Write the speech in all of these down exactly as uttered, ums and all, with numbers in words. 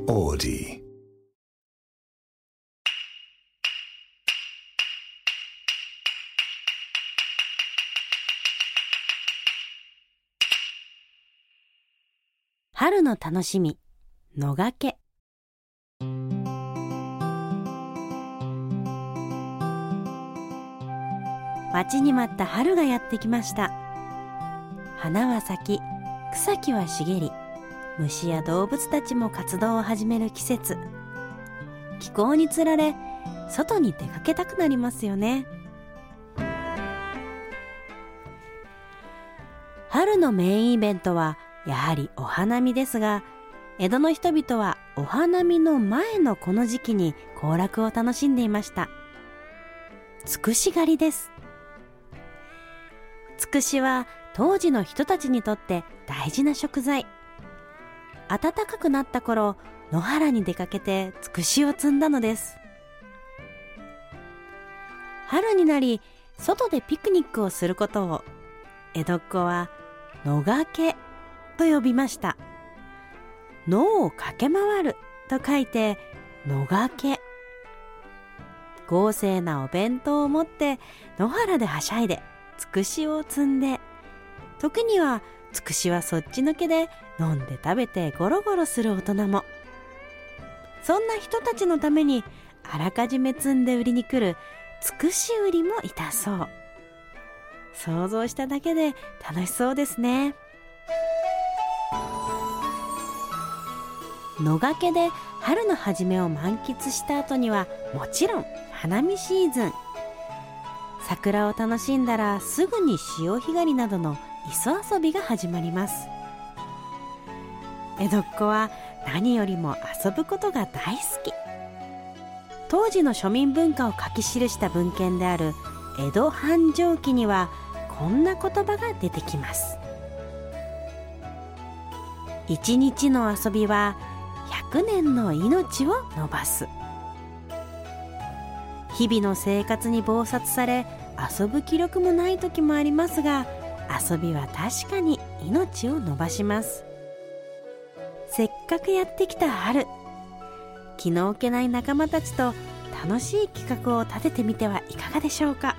オーディ。 春の楽しみ、野掛け。待ちに待った春がやってきました。花は咲き、草木は茂り、虫や動物たちも活動を始める季節。気候につられ、外に出かけたくなりますよね。春のメインイベントはやはりお花見ですが、江戸の人々はお花見の前のこの時期に行楽を楽しんでいました。つくし狩りです。つくしは当時の人たちにとって大事な食材。暖かくなった頃、野原に出かけてつくしを摘んだのです。春になり、外でピクニックをすることを江戸っ子は野掛けと呼びました。野を駆け回ると書いて野掛け。豪勢なお弁当を持って野原ではしゃいでつくしを摘んで、時にはつくしはそっちのけで飲んで食べてゴロゴロする大人も。そんな人たちのためにあらかじめ摘んで売りに来るつくし売りもいたそう。想像しただけで楽しそうですね。野掛けで春の初めを満喫した後にはもちろん花見シーズン。桜を楽しんだらすぐに潮干狩りなどの磯遊びが始まります。江戸っ子は何よりも遊ぶことが大好き。当時の庶民文化を書き記した文献である江戸繁盛記にはこんな言葉が出てきます。一日の遊びは百年の命を伸ばす。日々の生活に忙殺され遊ぶ気力もない時もありますが、遊びは確かに命を伸ばします。せっかくやってきた春、気の置けない仲間たちと楽しい企画を立ててみてはいかがでしょうか。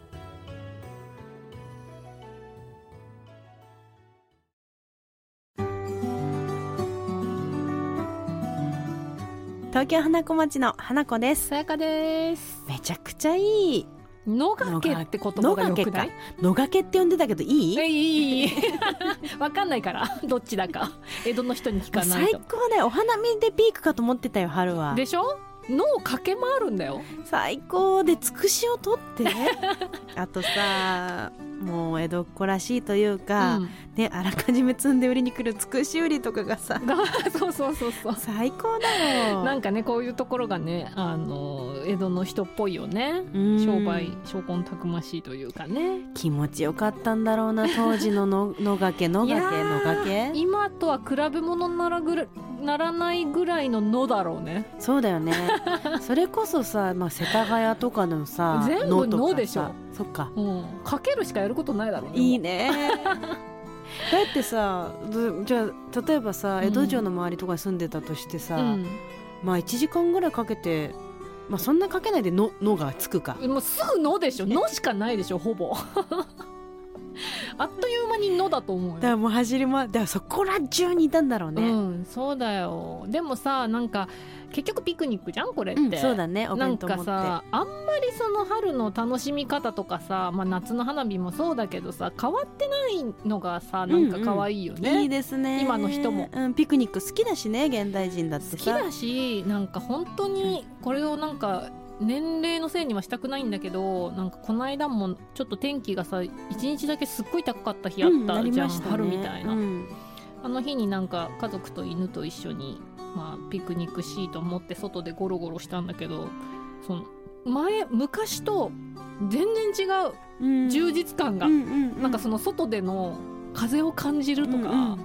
東京花子町の花子です。 さやかです。 めちゃくちゃいい。 野掛けって言葉がよくない？ 野掛けって呼んでたけどいい？ いいいいわかんないからどっちだか江戸の人に聞かないと。 最高だよ。お花見でピークかと思ってたよ、春は。 でしょ？野を駆け回るんだよ。 最高でつくしを取ってあとさ、もう江戸っ子らしいというか、うん、ね、あらかじめ摘んで売りに来るつくし売りとかがさそうそうそうそう、 最高だよ。 なんかね、こういうところがね、あの江戸の人っぽいよね。商売商魂たくましいというかね。 気持ちよかったんだろうな、当時の野掛け野掛け野掛け。 今とは比べ物にならぐらならないぐらいの野だろうね。 そうだよねそれこそさ、まあ、世田谷とかのさ全部野でしょ。 そっか、 うん、かけるしかやることないだろうね。 いいねだってさ、じゃあ例えばさ、江戸城の周りとかに住んでたとしてさ、うん、まあいちじかんぐらいかけて、まあ、そんなかけないで野のがつくか。 もうすぐ野でしょ。野しかないでしょほぼあっという間に野だと思うよ。 だからもう走り回って、だからそこら中にいたんだろうね。 うん、そうだよ。でもさ、なんか結局ピクニックじゃんこれって、 うん、そうだね。お弁当持って。 なんかさ、あんまりその春の楽しみ方とかさ、まあ、夏の花火もそうだけどさ、変わってないのがさ、なんか可愛いよね、うんうん、 いいですね。 今の人も、 うん、ピクニック好きだしね、現代人だってさ。 好きだし、なんか本当にこれをなんか年齢のせいにはしたくないんだけど、なんかこの間もちょっと天気がさいちにちだけすっごい高かった日あったじゃん、うんね、春みたいな、うん、あの日になんか家族と犬と一緒に、まあ、ピクニックシート持って外でゴロゴロしたんだけど、その前昔と全然違う、うん、充実感が、うんうんうん、なんかその外での風を感じるとか、うんうん、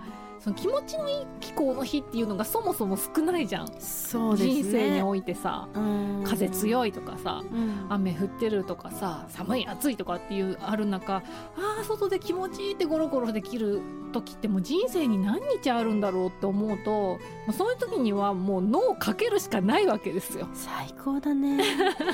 その気持ちのいい気候の日っていうのがそもそも少ないじゃん。 そうですね、 人生においてさ、風強いとかさ、 うん、 雨降ってるとかさ、寒い暑いとかっていうある中、あー外で気持ちいいってゴロゴロできる時ってもう人生に何日あるんだろうって思うと、そういう時にはもう脳をかけるしかないわけですよ。 最高だね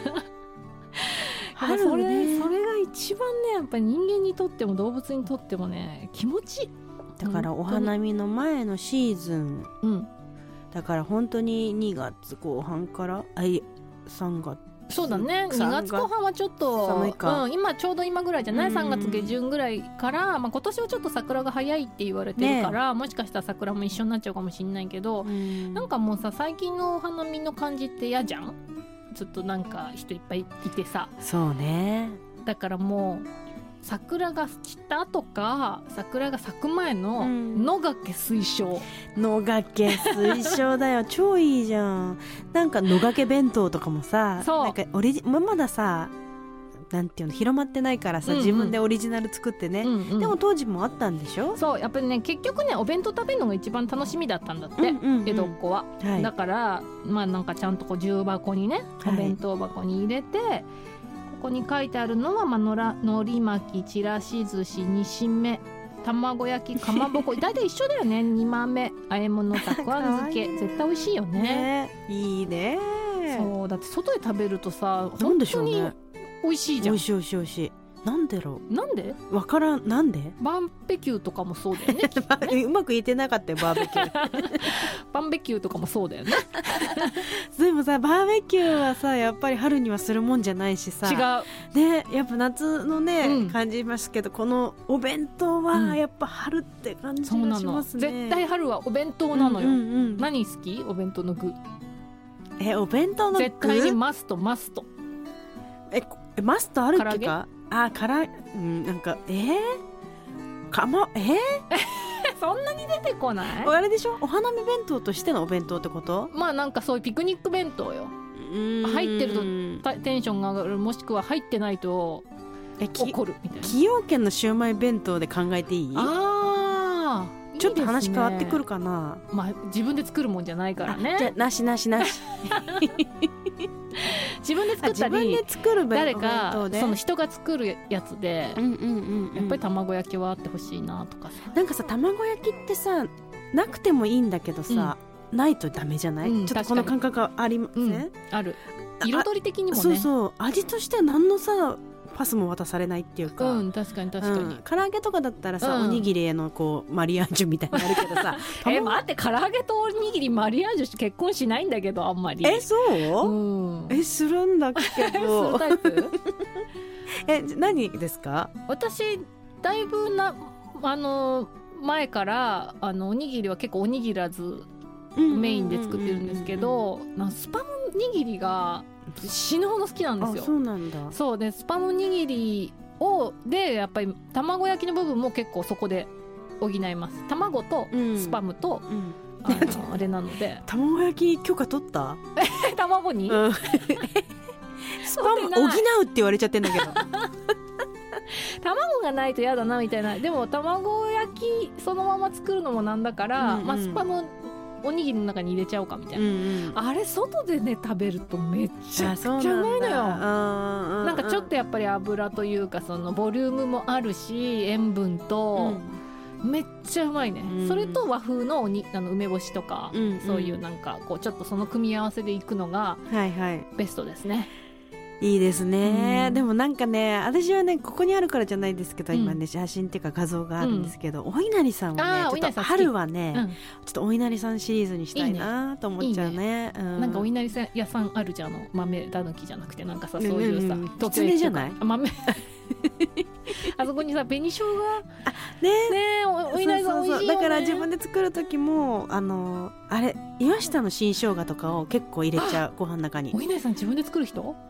春ね、それ、それが一番ね、やっぱり人間にとっても動物にとってもね、気持ちいい。 だからお花見の前のシーズン、 うん、 だから本当ににがつこう半からあいさんがつ、 そうだね、にがつこう半はちょっと寒いか、 うん、今ちょうど今ぐらいじゃない、 うん、 さんがつげじゅんぐらいから、まあ、今年はちょっと桜が早いって言われてるから、ね、もしかしたら桜も一緒になっちゃうかもしれないけど、うん、なんかもうさ、最近のお花見の感じって嫌じゃん。ずっとなんか人いっぱいいてさ。そうね。だからもう桜が散った後か桜が咲く前の野掛け推奨、 うん、野掛け推奨だよ超いいじゃん。なんか野掛け弁当とかもさ、 そうなんかオリジままださ、なんていうの広まってないからさ、うんうん、自分でオリジナル作ってね、うんうん、でも当時もあったんでしょ。 そうやっぱりね、結局ねお弁当食べるのが一番楽しみだったんだって、うんうんうん、江戸っ子は、はい、だからまあなんかちゃんとこう重箱にね、お弁当箱に入れて、はい、ここに書いてあるのは、まあ、のらのり巻き、ちらし寿司、煮しめ、卵焼き、かまぼこ大体一緒だよね。煮豆、あえ物、たくあん漬け絶対美味しいよね。 ね、いいね。 そうだって外で食べるとさ、本当に美味しいじゃん。 美味しい美味しい美味しい。なんでろう。 なんでわからん。なんでバーベキューとかもそうだよねうまく言ってなかったよバーベキューバーベキューとかもそうだよねでもさ、バーベキューはさやっぱり春にはするもんじゃないしさ。 違うね、やっぱ夏のね、うん、感じますけど、このお弁当はやっぱ春って感じがしますね、 うん、絶対春はお弁当なのよ、うんうんうん、何好き？お弁当の具。 え、お弁当の具絶対にマストマスト。 え、マストあるっけか。あ、から、うん、なんかえー、かまえー、 そんなに出てこない？ あれでしょ、お花見弁当としてのお弁当ってこと？ まあなんかそういうピクニック弁当よ。入ってるとテンションが上がる、もしくは入ってないと怒るみたいな。 崎陽軒のシウマイ弁当で考えていい？ あー、 ちょっと話変わってくるかな。 いい、まあ自分で作るもんじゃないからね。 じゃなしなしなし自分で作ったり、 自分で作る誰かその人が作るやつで、 うんうんうんうん、 やっぱり卵焼きはあってほしいなとかさ。 なんかさ、卵焼きってさなくてもいいんだけどさ、うん、ないとダメじゃない、うん、ちょっとこの感覚ありません、うん、 ある。彩り的にもね。 そうそう、味としては何のさパスも渡されないっていうか、 うん、確かに確かに、うん、 唐揚げとかだったらさ、うん、おにぎりへのこうマリアージュみたいになるけどさえ、待って、唐揚げとおにぎりマリアージュして結婚しないんだけど、あんまり。 え、そう、うん、え、するんだけどするタイプえ、何ですか？ 私だいぶな、あの前からあのおにぎりは結構おにぎらずメインで作ってるんですけど、スパムにぎりが死ぬほど好きなんですよ。 あ、そうなんだ。 そうで、スパムにぎりをでやっぱり卵焼きの部分も結構そこで補います。卵とスパムと、うんうん、あのあれなので卵焼き許可取った？ 卵に、 うん、スパム補うって言われちゃってんだけど卵がないと嫌だなみたいな。でも卵焼きそのまま作るのもなんだから、うんうん、まあ、スパムおにぎりの中に入れちゃおうかみたいな、うんうん、あれ外でね食べるとめっちゃくちゃうまいのよ。な, なんかちょっとやっぱり油というかそのボリュームもあるし塩分と、うん、めっちゃうまいね、うん、それと和風 の, おにあの梅干しとか、うんうん、そういうなんかこうちょっとその組み合わせでいくのがベストですね、はいはい、 いいですね、うん、でもなんかね、私はねここにあるからじゃないですけど、うん、今ね写真っていうか画像があるんですけど、うん、お稲荷さんはねちょっと春はね、うん、ちょっとお稲荷さんシリーズにしたいなと思っちゃうね。いいね、うん、なんかお稲荷屋さんあるじゃん、豆だぬきじゃなくてなんかさ、そういうさ、うん、 東京駅じゃない、 あ、豆あそこにさ紅生姜ねね、お稲荷さん美味しいよね。 だから自分で作る時もあのあれ岩下の新生姜とかを結構入れちゃう、ご飯の中に。 お稲荷さん自分で作る人？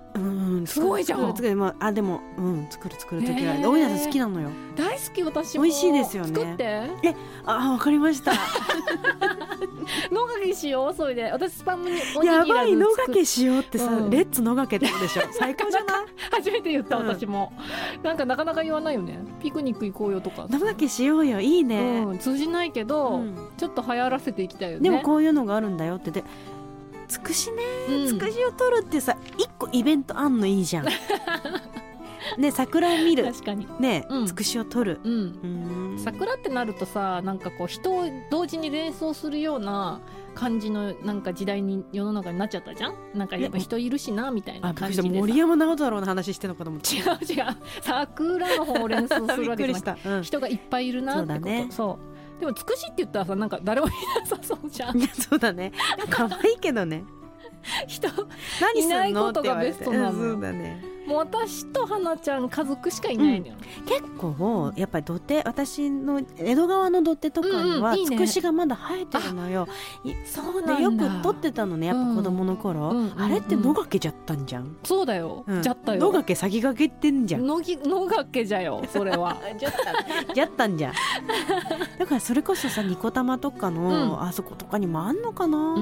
うん、 すごいじゃん。 作る作る、まあ、あでも、うん、作る作る時は大稲さん好きなのよ。 大好き。私も美味しいですよね。 作って。 え、あ、わかりました。 野掛しよう。それで私スパムにおにぎらずやばい、野掛しようってさ、 うん、 レッツ野掛けってことでしょ。最高じゃない？ 初めて言った、私も、うん、なんかなかなか言わないよね。ピクニック行こうよとか。 野掛けしようよ、いいね、 うん、通じないけど、うん、ちょっと流行らせていきたいよね。 でもこういうのがあるんだよってで、つくしね、うん、つくしを取るってさ、一個イベントあんのいいじゃん。ね、桜を見る、 確かにね、 うん、 つくしを取る、 うん、うん、桜ってなるとさ、なんかこう人を同時に連想するような感じのなんか時代に世の中になっちゃったじゃん。なんかやっぱ人いるしなみたいな感じでさ。 森山直太朗の話してんのかと思って。 違う違う、桜の方を連想するわけじゃなくて、うん、人がいっぱいいるなってこと。そうだね。そうでもつくしって言ったらさ、なんか誰もいなさそうじゃん。 そうだね、可愛いけどね。 人いないことがベストなの。 そうだね。 もう私と花ちゃん家族しかいないのよ、 うん、結構やっぱり土手、私の江戸川の土手とかにはつくしがまだ生えてるのよ、うんうん、いいね、そうなんだ。よく撮ってたのね、やっぱ子供の頃、うん、あれって野掛けじゃったんじゃん。 そうだよ、うん、じゃったよ。 野掛け先掛けってんじゃん。 野掛けじゃよそれは。 じゃったじゃったんじゃん。だからそれこそさ、ニコタマとかの、うん、あそことかにもあんのかな、うん、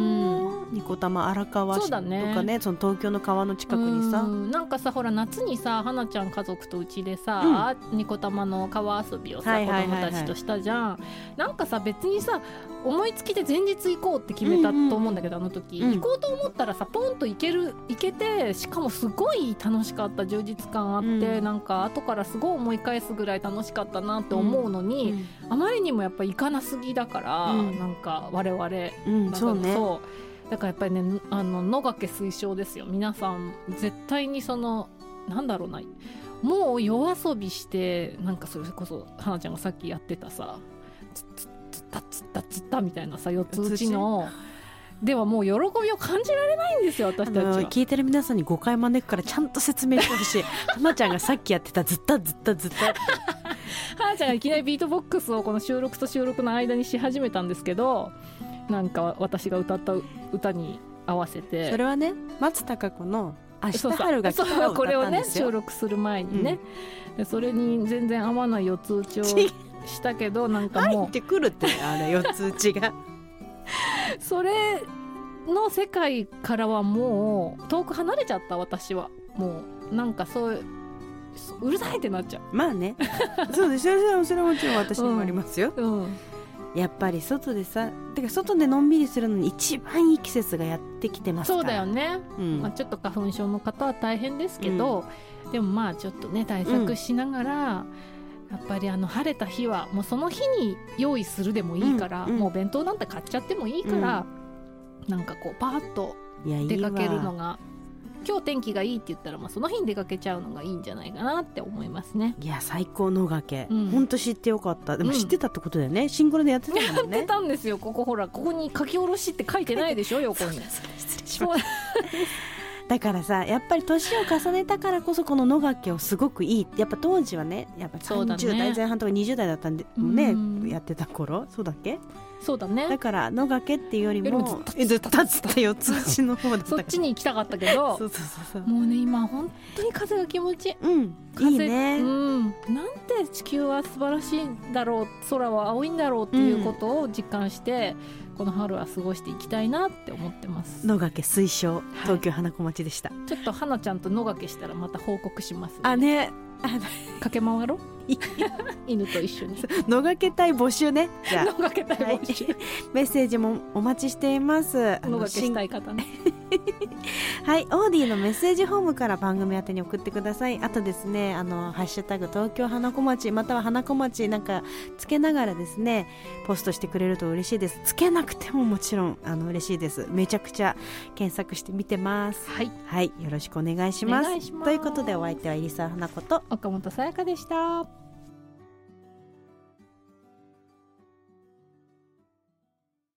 ニコタマ荒川市とか ね, ねその東京の川の近くにさ、なんかさ、ほら夏にさ、花ちゃん家族とうちでさ、うん、ニコタマの川遊びをさ、はいはいはいはい、子供たちとしたじゃん。なんかさ、別にさ思いつきで前日行こうって決めたと思うんだけど、うんうん、あの時、うん、行こうと思ったらさ、ポンと行ける行けて、しかもすごい楽しかった、充実感あって、うん、なんか後からすごい思い返すぐらい楽しかったなって思うのに、うんうん、あまりにもやっぱ行かなすぎだから、うん、なんか我々、うん、そうね、そうだからやっぱりね、あの野掛け推奨ですよ。皆さん絶対にそのなんだろうな、もう夜遊びして、なんかそれこそ花ちゃんがさっきやってたさ、つつつったつったつったみたいなさ、四つ打ちのではもう喜びを感じられないんですよ、私たちは。 聞いてる皆さんに誤解招くからちゃんと説明してほしい。花ちゃんがさっきやってたずったずったずった花ちゃんがいきなりビートボックスをこの収録と収録の間にし始めたんですけど、なんか私が歌った歌に合わせて、 それはね、松たか子の明日春が来たらを歌ったんですよ。これをね、 収録する前にね、うん、でそれに全然合わない四つ打ちをしたけど、なんかもう入ってくるって、あれ四つ打ちがそれの世界からはもう遠く離れちゃった。私はもうなんかそううるさいってなっちゃう。 まあねそうです、それはもちろん私にもありますよ、うんうん、やっぱり外でさ、てか外でのんびりするのに一番いい季節がやってきてますから。 そうだよね、うん、まあ、ちょっと花粉症の方は大変ですけど、うん、でもまあちょっとね対策しながら、うん、やっぱりあの晴れた日はもうその日に用意するでもいいから、うんうん、もう弁当なんて買っちゃってもいいから、うん、なんかこうパーッと出かけるのが、今日天気がいいって言ったら、まあその日に出かけちゃうのがいいんじゃないかなって思いますね。 いや最高のがけ、うん、ほんと知ってよかった。でも知ってたってことだよね、うん、シンクロでやってたもんね。 やってたんですよ。ここほら、ここに書き下ろしって書いてないでしょ横に。 失礼しましただからさ、やっぱり年を重ねたからこそこの野掛けをすごくいい、やっぱ当時はね、やっぱさんじゅう代前半とかにじゅう代だったんでね、やってた頃、そうだっけ。 そうだね。 だから野掛けっていうよりもずっとずっと四つ打ちの方だったそっちに行きたかったけどそうそうそうそう、 もうね今本当に風が気持ちいい、 うん、いいね、 うん、なんて地球は素晴らしいんだろう、空は青いんだろうっていうことを実感して、うん、この春は過ごしていきたいなって思ってます。 野掛け推奨、東京花子町でした、 はい、ちょっと花ちゃんと野掛けしたらまた報告します、ね、 あね、 駆け回ろう犬と一緒に野掛け隊募集ね。じゃあ野掛け隊募集、はい、 メッセージもお待ちしています。野掛けしたい方ねはい、オーディのメッセージホームから番組宛てに送ってください。あとですね、あのハッシュタグ東京花子町または花子町なんかつけながらですねポストしてくれると嬉しいです。つけなくてももちろんあの嬉しいです。めちゃくちゃ検索してみてます。 はい、 はい、よろしくお願いします。ということでお相手は入澤花子と岡本さやかでした。